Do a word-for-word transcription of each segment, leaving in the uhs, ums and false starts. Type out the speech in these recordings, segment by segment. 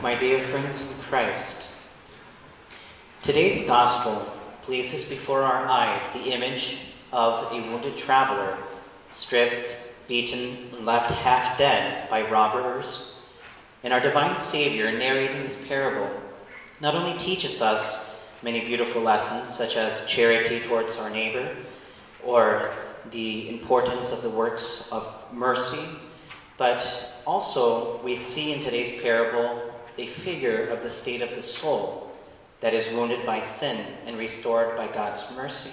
my dear friends in Christ. Today's gospel places before our eyes the image of a wounded traveler, stripped, beaten, and left half dead by robbers. And our divine Savior, narrating this parable, not only teaches us many beautiful lessons, such as charity towards our neighbor, or the importance of the works of mercy, but also we see in today's parable a figure of the state of the soul that is wounded by sin and restored by God's mercy.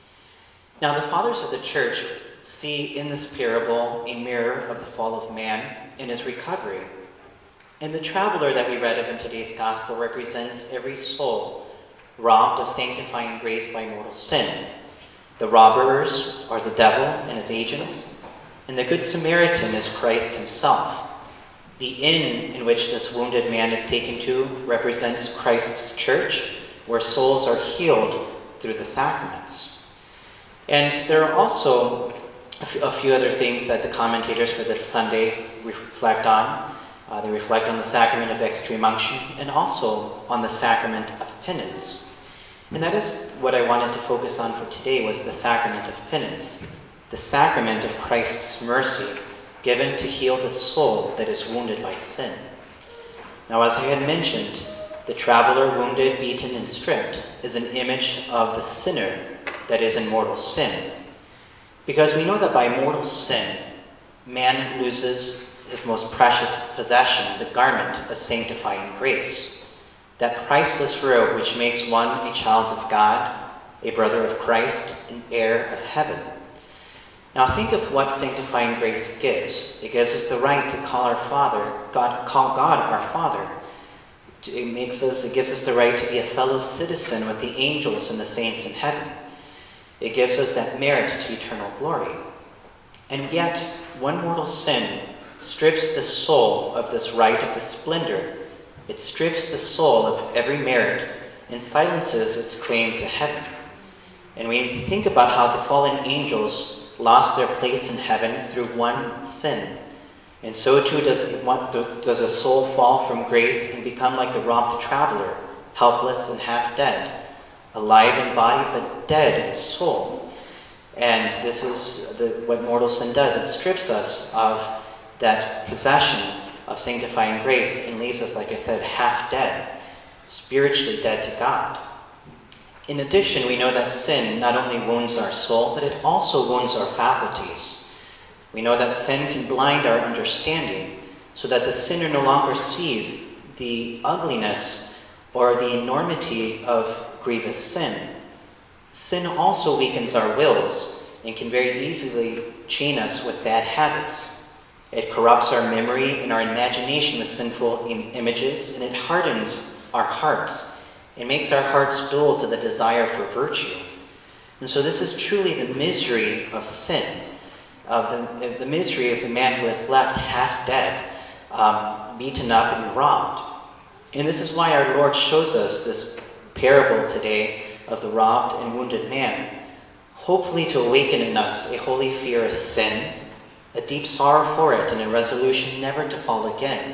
Now, the fathers of the church see in this parable a mirror of the fall of man and his recovery. And the traveler that we read of in today's gospel represents every soul robbed of sanctifying grace by mortal sin. The robbers are the devil and his agents, and the Good Samaritan is Christ himself. The inn in which this wounded man is taken to represents Christ's church, where souls are healed through the sacraments. And there are also a few other things that the commentators for this Sunday reflect on. Uh, they reflect on the sacrament of extreme unction and also on the sacrament of penance. And that is what I wanted to focus on for today, was the sacrament of penance, the sacrament of Christ's mercy given to heal the soul that is wounded by sin. Now, as I had mentioned, the traveler wounded, beaten, and stripped is an image of the sinner that is in mortal sin. Because we know that by mortal sin, man loses his most precious possession, the garment of sanctifying grace. That priceless robe which makes one a child of God, a brother of Christ, an heir of heaven. Now think of what sanctifying grace gives. It gives us the right to call our Father, God, call God our Father. It makes us, it gives us the right to be a fellow citizen with the angels and the saints in heaven. It gives us that merit to eternal glory. And yet, one mortal sin strips the soul of this right of the splendor. It strips the soul of every merit and silences its claim to heaven. And we think about how the fallen angels lost their place in heaven through one sin. And so too does, does a soul fall from grace and become like the robbed traveler, helpless and half dead, alive in body but dead in soul. And this is the, what mortal sin does. It strips us of that possession of sanctifying grace and leaves us, like I said, half dead, spiritually dead to God. In addition, we know that sin not only wounds our soul, but it also wounds our faculties. We know that sin can blind our understanding so that the sinner no longer sees the ugliness or the enormity of grievous sin. Sin also weakens our wills and can very easily chain us with bad habits. It corrupts our memory and our imagination with sinful im- images, and it hardens our hearts. It makes our hearts dull to the desire for virtue. And so this is truly the misery of sin, of the, of the misery of the man who is left half dead, um, beaten up and robbed. And this is why our Lord shows us this parable today of the robbed and wounded man, hopefully to awaken in us a holy fear of sin, a deep sorrow for it, and a resolution never to fall again.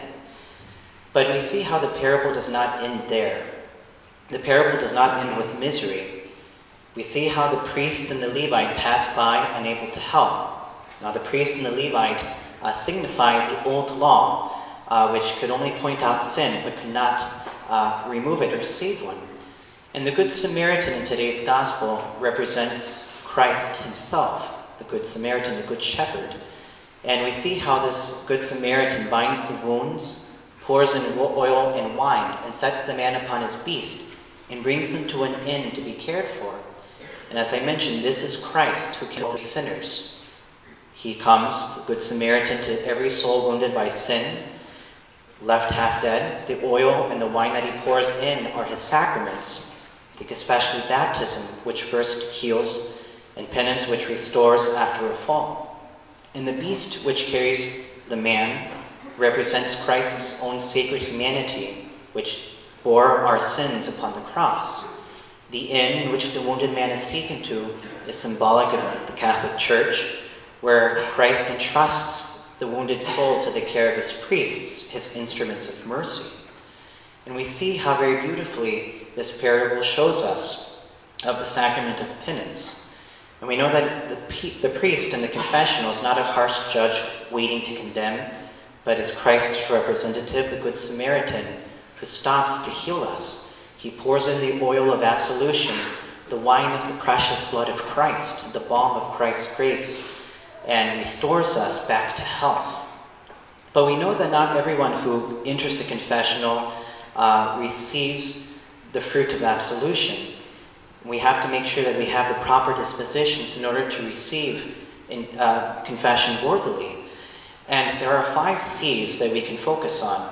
But we see how the parable does not end there. The parable does not end with misery. We see how the priest and the Levite pass by unable to help. Now the priest and the Levite uh, signify the old law, uh, which could only point out sin but could not uh, remove it or save one. And the Good Samaritan in today's gospel represents Christ himself, the Good Samaritan, the Good Shepherd. And we see how this Good Samaritan binds the wounds, pours in oil and wine, and sets the man upon his beast, and brings him to an inn to be cared for. And as I mentioned, this is Christ who kills the sinners. He comes, the Good Samaritan, to every soul wounded by sin, left half dead. The oil and the wine that he pours in are his sacraments. I think especially baptism, which first heals, and penance, which restores after a fall. And the beast which carries the man represents Christ's own sacred humanity, which bore our sins upon the cross. The inn in which the wounded man is taken to is symbolic of the Catholic Church, where Christ entrusts the wounded soul to the care of his priests, his instruments of mercy. And we see how very beautifully this parable shows us of the sacrament of penance. And we know that the, the priest in the confessional is not a harsh judge waiting to condemn, but is Christ's representative, the Good Samaritan, who stops to heal us. He pours in the oil of absolution, the wine of the precious blood of Christ, the balm of Christ's grace, and restores us back to health. But we know that not everyone who enters the confessional uh, receives the fruit of absolution. We have to make sure that we have the proper dispositions in order to receive in, uh, confession worthily. And there are five C's that we can focus on.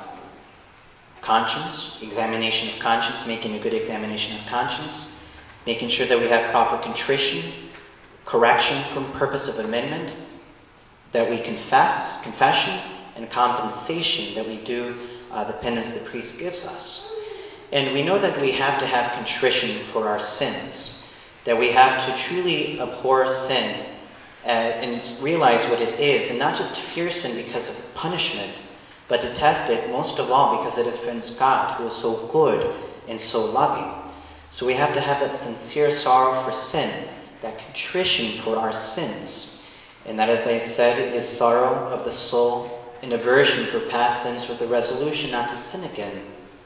Conscience, examination of conscience, making a good examination of conscience, making sure that we have proper contrition, correction from purpose of amendment, that we confess, confession, and compensation, that we do uh, the penance the priest gives us. And we know that we have to have contrition for our sins, that we have to truly abhor sin uh, and realize what it is, and not just fear sin because of punishment, but detest it most of all because it offends God, who is so good and so loving. So we have to have that sincere sorrow for sin, that contrition for our sins. And that, as I said, is sorrow of the soul, an aversion for past sins with a resolution not to sin again.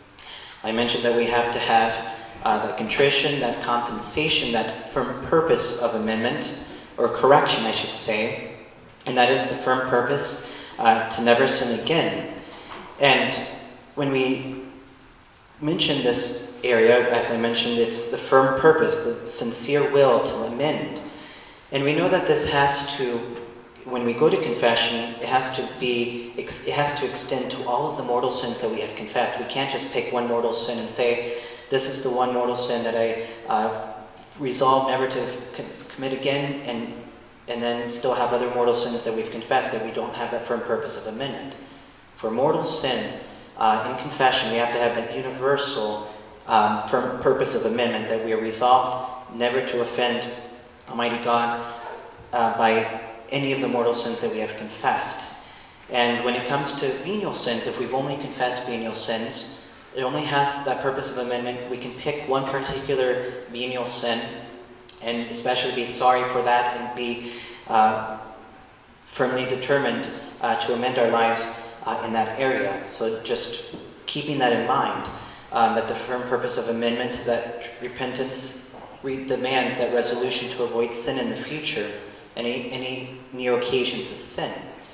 I mentioned that we have to have uh, that contrition, that compensation, that firm purpose of amendment, or correction, I should say. And that is the firm purpose uh, to never sin again. And when we mention this area, as I mentioned, it's the firm purpose, the sincere will to amend. And we know that this has to, when we go to confession, it has to be, it has to extend to all of the mortal sins that we have confessed. We can't just pick one mortal sin and say, this is the one mortal sin that I uh, resolve never to com- commit again, and and then still have other mortal sins that we've confessed that we don't have that firm purpose of amendment. For mortal sin, uh, in confession, we have to have that universal um, firm purpose of amendment, that we are resolved never to offend Almighty God uh, by any of the mortal sins that we have confessed. And when it comes to venial sins, if we've only confessed venial sins, it only has that purpose of amendment. We can pick one particular venial sin and especially be sorry for that and be uh, firmly determined uh, to amend our lives uh, in that area. So just keeping that in mind, um, that the firm purpose of amendment, that repentance re- demands that resolution to avoid sin in the future, any, any new occasions of sin.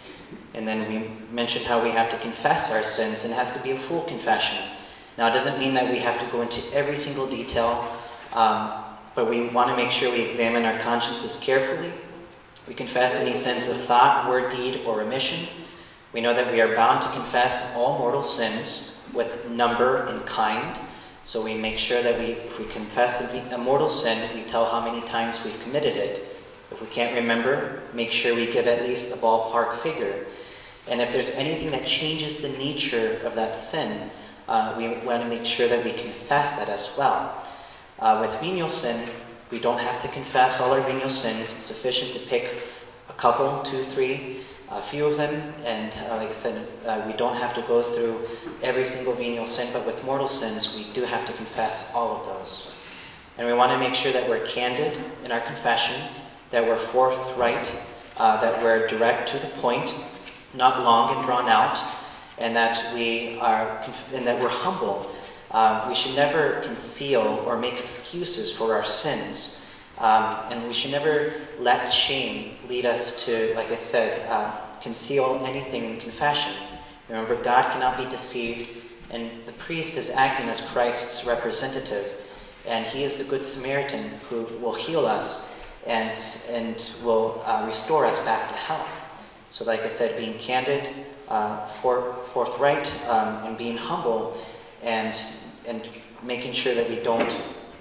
And then we mentioned how we have to confess our sins, and it has to be a full confession. Now, it doesn't mean that we have to go into every single detail, um, but we want to make sure we examine our consciences carefully. We confess any sins of thought, word, deed, or omission. We know that we are bound to confess all mortal sins with number and kind. So we make sure that we, if we confess a mortal sin, we tell how many times we've committed it. If we can't remember, make sure we give at least a ballpark figure. And if there's anything that changes the nature of that sin, uh, we want to make sure that we confess that as well. Uh, with venial sin, we don't have to confess all our venial sins. It's sufficient to pick a couple, two, three, a few of them. And uh, like I said, uh, we don't have to go through every single venial sin, but with mortal sins, we do have to confess all of those. And we want to make sure that we're candid in our confession, that we're forthright, uh, that we're direct to the point, not long and drawn out, and that we are, and that we're humble. Uh, we should never conceal or make excuses for our sins, um, and we should never let shame lead us to, like I said, uh, conceal anything in confession. Remember, God cannot be deceived, and the priest is acting as Christ's representative, and he is the Good Samaritan who will heal us and and will uh, restore us back to health. So like I said, being candid, uh, for, forthright, um, and being humble, and and making sure that we don't,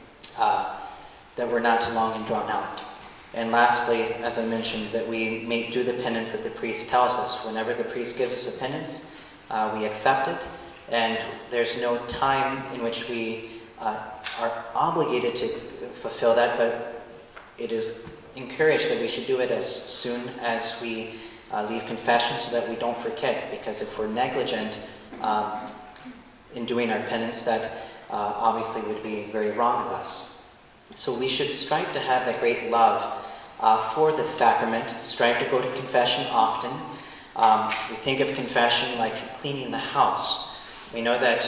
uh, that we're not long and drawn out. And lastly, as I mentioned, that we may do the penance that the priest tells us. Whenever the priest gives us a penance, uh, we accept it, and there's no time in which we uh, are obligated to fulfill that, but it is encouraged that we should do it as soon as we uh, leave confession so that we don't forget, because if we're negligent, um, in doing our penance that uh, obviously would be very wrong of us. So we should strive to have that great love uh, for this sacrament, strive to go to confession often. Um, we think of confession like cleaning the house. We know that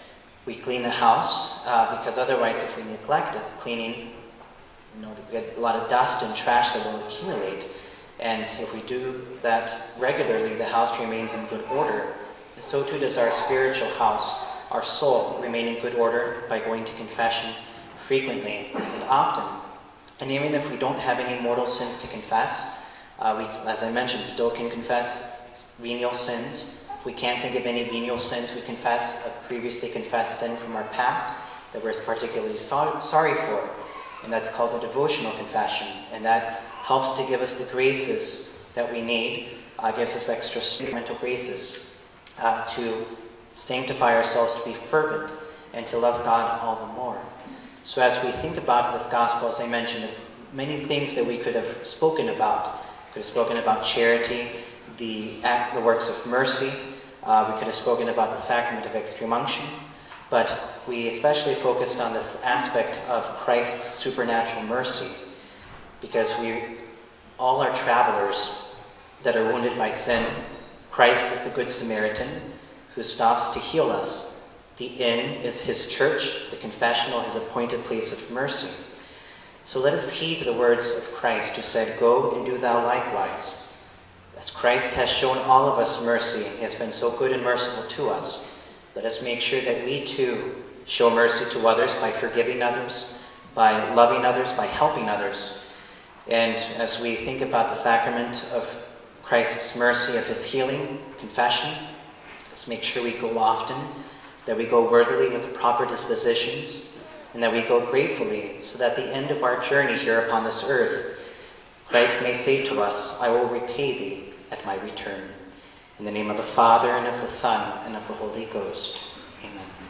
we clean the house uh, because otherwise if we neglect it, cleaning, you know, we get a lot of dust and trash that will accumulate. And if we do that regularly, the house remains in good order. And so too does our spiritual house, our soul, remain in good order by going to confession frequently and often. And even if we don't have any mortal sins to confess, uh, we, as I mentioned, still can confess venial sins. If we can't think of any venial sins, we confess a previously confessed sin from our past that we're particularly so- sorry for. And that's called a devotional confession. And that helps to give us the graces that we need, uh, gives us extra mental graces uh, to sanctify ourselves, to be fervent, and to love God all the more. So as we think about this gospel, as I mentioned, it's many things that we could have spoken about. We could have spoken about charity, the act, the works of mercy. Uh, we could have spoken about the sacrament of extreme unction. But we especially focused on this aspect of Christ's supernatural mercy, because we all are travelers that are wounded by sin. Christ is the Good Samaritan who stops to heal us. The inn is his church, the confessional his appointed place of mercy. So let us heed the words of Christ who said, "Go and do thou likewise." As Christ has shown all of us mercy, he has been so good and merciful to us, let us make sure that we too show mercy to others by forgiving others, by loving others, by helping others. And as we think about the sacrament of Christ's mercy, of his healing, confession, let's make sure we go often, that we go worthily with the proper dispositions, and that we go gratefully, so that at the end of our journey here upon this earth, Christ may say to us, "I will repay thee at my return." In the name of the Father, and of the Son, and of the Holy Ghost. Amen.